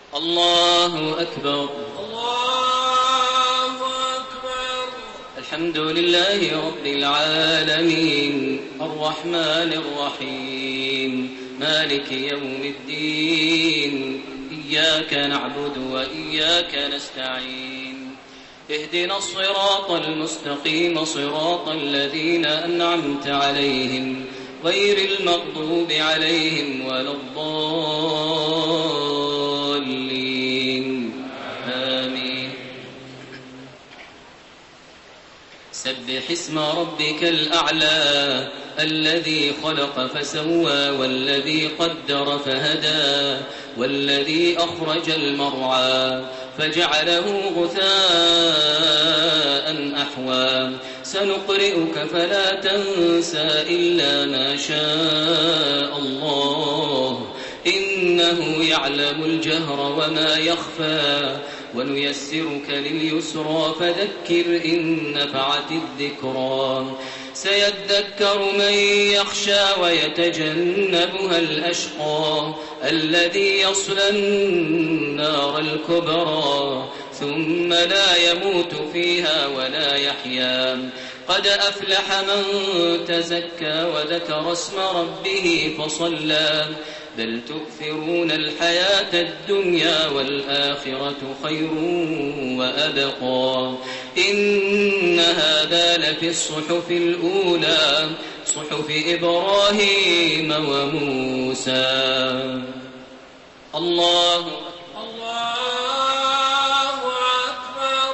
الله أكبر. الله أكبر. الحمد لله رب العالمين الرحمن الرحيم مالك يوم الدين إياك نعبد وإياك نستعين اهدنا الصراط المستقيم صراط الذين أنعمت عليهم غير المغضوب عليهم ولا الضالين آمين. سبح اسم ربك الأعلى الذي خلق فسوى والذي قدر فهدى والذي أخرج المرعى فجعله غثاء أحوى سنقرئك فلا تنسى إلا ما شاء الله إنه يعلم الجهر وما يخفى ونيسرك لليسرى فذكر إن نفعت الذكرى سيذكر من يخشى ويتجنبها الأشقى الذي يصلى النار الكبرى ثم لا يموت فيها ولا يحيا قد أفلح من تزكى وذكر اسم ربه فصلى بل تؤثرون الحياة الدنيا والآخرة خير وأبقى إن هذا لفي الصحف الأولى صحف إبراهيم وموسى. الله أكبر.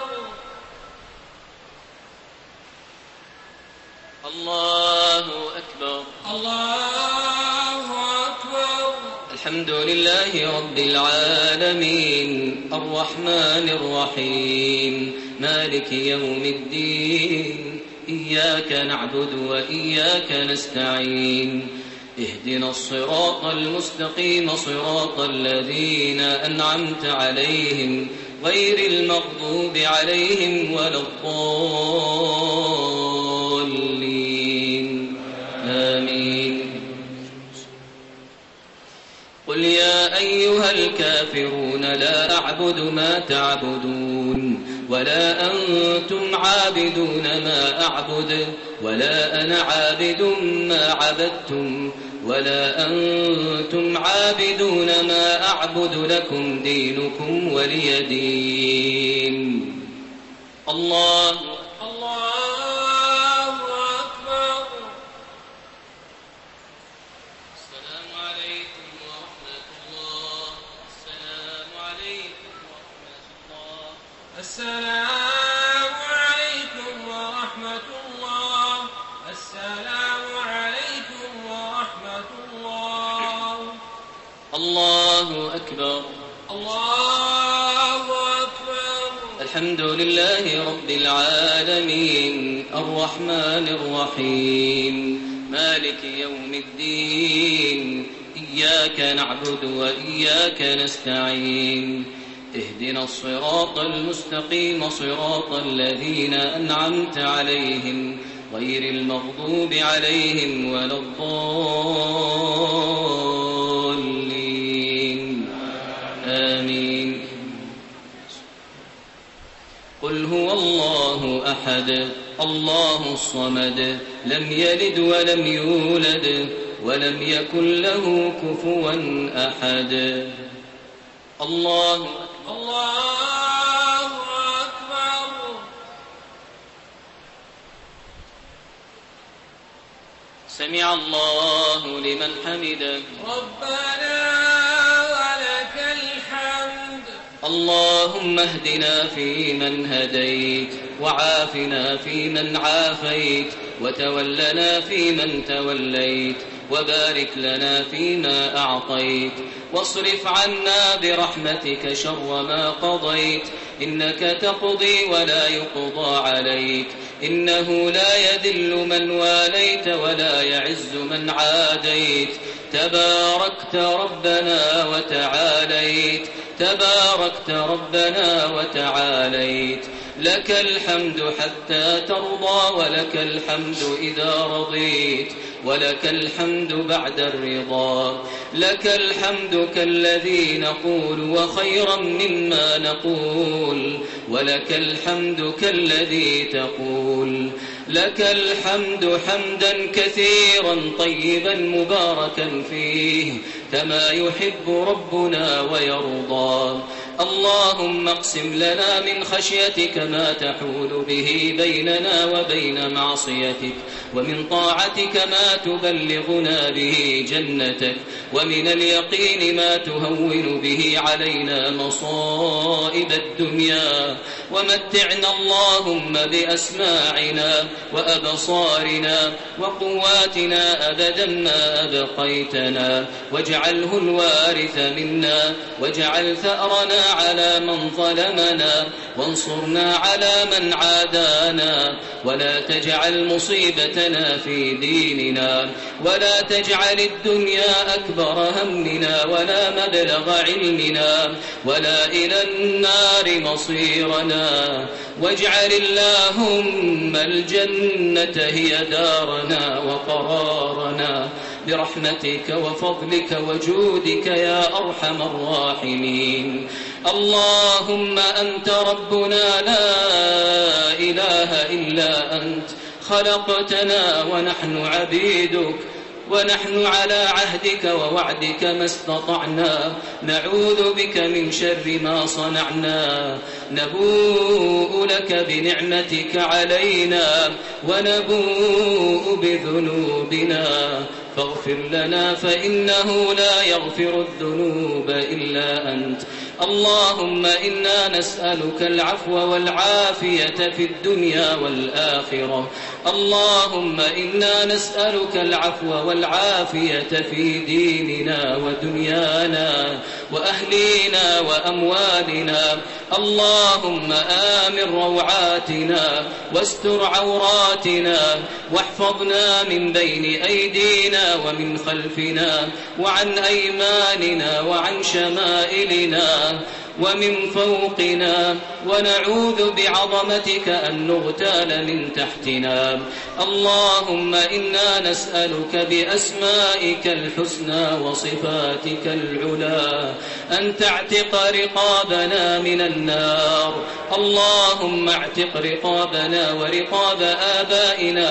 الله أكبر. الله أكبر. الحمد لله رب العالمين الرحمن الرحيم مالك يوم الدين إياك نعبد وإياك نستعين اهدنا الصراط المستقيم صراط الذين أنعمت عليهم غير المغضوب عليهم ولا الضالين آمين. قل يا أيها الكافرون لا أعبد ما تعبدون ولا أنتم عابدون ما أعبد ولا أنا عابد ما عبدتم ولا أنتم عابدون ما أعبد لكم دينكم ولي دين. الله أكبر. السلام عليكم ورحمة الله. السلام عليكم ورحمة الله. السلام عليكم ورحمة الله. السلام عليكم ورحمة الله. الله أكبر. الله أكبر. الحمد لله رب العالمين الرحمن الرحيم مالك يوم الدين إياك نعبد وإياك نستعين اهدنا الصراط المستقيم صراط الذين أنعمت عليهم غير المغضوب عليهم ولا الضالين آمين. قل هو الله أحد الله الصمد لم يلد ولم يولد ولم يكن له كفوا أحد. الله أكبر. سمع الله لمن حمده ربنا ولك الحمد. اللهم اهدنا فيمن هديت وعافنا فيمن عافيت وتولنا فيمن توليت وبارك لنا فيما أعطيت واصرف عنا برحمتك شر ما قضيت إنك تقضي ولا يقضى عليك إنه لا يذل من واليت ولا يعز من عاديت تباركت ربنا وتعاليت تباركت ربنا وتعاليت لك الحمد حتى ترضى ولك الحمد إذا رضيت ولك الحمد بعد الرضا. لك الحمد كالذي نقول وخيرا مما نقول ولك الحمد كالذي تقول. لك الحمد حمدا كثيرا طيبا مباركا فيه كما يحب ربنا ويرضى. اللهم اقسم لنا من خشيتك ما تحول به بيننا وبين معصيتك ومن طاعتك ما تبلغنا به جنتك ومن اليقين ما تهون به علينا مصائب الدنيا. ومتعنا اللهم بأسماعنا وأبصارنا وقواتنا أبدا ما أبقيتنا واجعله الوارث منا واجعل ثأرنا على من ظلمنا وانصرنا على من عادانا ولا تجعل مصيبتنا في ديننا ولا تجعل الدنيا أكبر همنا ولا مبلغ علمنا ولا إلى النار مصيرنا. واجعل اللهم الجنة هي دارنا وقرارنا برحمتك وفضلك وجودك يا أرحم الراحمين. اللهم أنت ربنا لا إله إلا أنت خلقتنا ونحن عبيدك ونحن على عهدك ووعدك ما استطعنا نعوذ بك من شر ما صنعنا. نبوء لك بنعمتك علينا ونبوء بذنوبنا فاغفر لنا فإنه لا يغفر الذنوب إلا أنت. اللهم إنا نسألك العفو والعافية في الدنيا والآخرة. اللهم إنا نسألك العفو والعافية في ديننا ودنيانا وأهلينا وأموالنا. اللهم آمن روعاتنا واستر عوراتنا واحفظنا من بين أيدينا ومن خلفنا وعن أيماننا وعن شمائلنا ومن فوقنا ونعوذ بعظمتك أن نغتال من تحتنا. اللهم إنا نسألك بأسمائك الحسنى وصفاتك العلى أن تعتق رقابنا من النار. اللهم اعتق رقابنا ورقاب آبائنا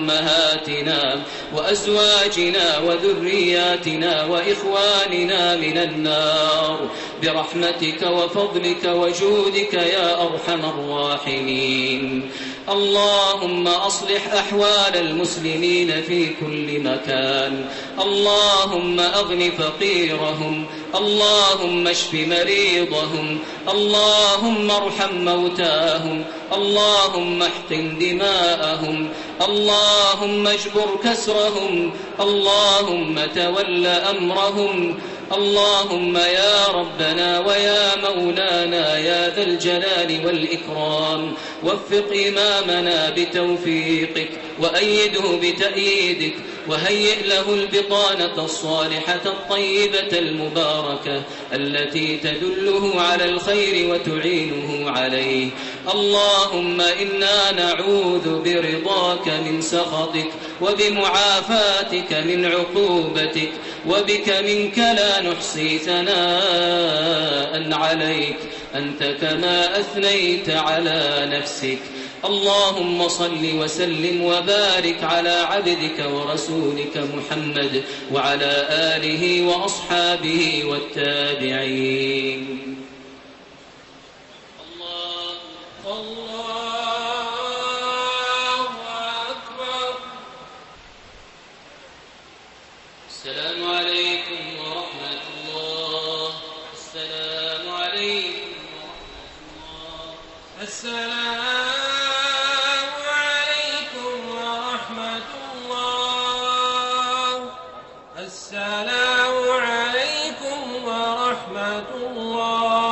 وأمهاتنا وأزواجنا وذرياتنا وإخواننا من النار برحمتك وفضلك وجودك يا أرحم الراحمين. اللهم أصلح أحوال المسلمين في كل مكان. اللهم أغن فقيرهم. اللهم اشف مريضهم. اللهم ارحم موتاهم. اللهم احقن دماءهم. اللهم اجبر كسرهم. اللهم تول أمرهم. اللهم يا ربنا ويا مولانا يا ذا الجلال والإكرام وفق إمامنا بتوفيقك وأيده بتأييدك وهيئ له البطانة الصالحة الطيبة المباركة التي تدله على الخير وتعينه عليه. اللهم إنا نعوذ برضاك من سخطك وبمعافاتك من عقوبتك وبك منك لا نحصي ثناء عليك أنت كما أثنيت على نفسك. اللهم صل وسلم وبارك على عبدك ورسولك محمد وعلى آله وأصحابه والتابعين. الله أكبر. السلام عليكم ورحمة الله. السلام عليكم ورحمة الله. السلام عليكم ورحمة الله. السلام عليكم ورحمة الله.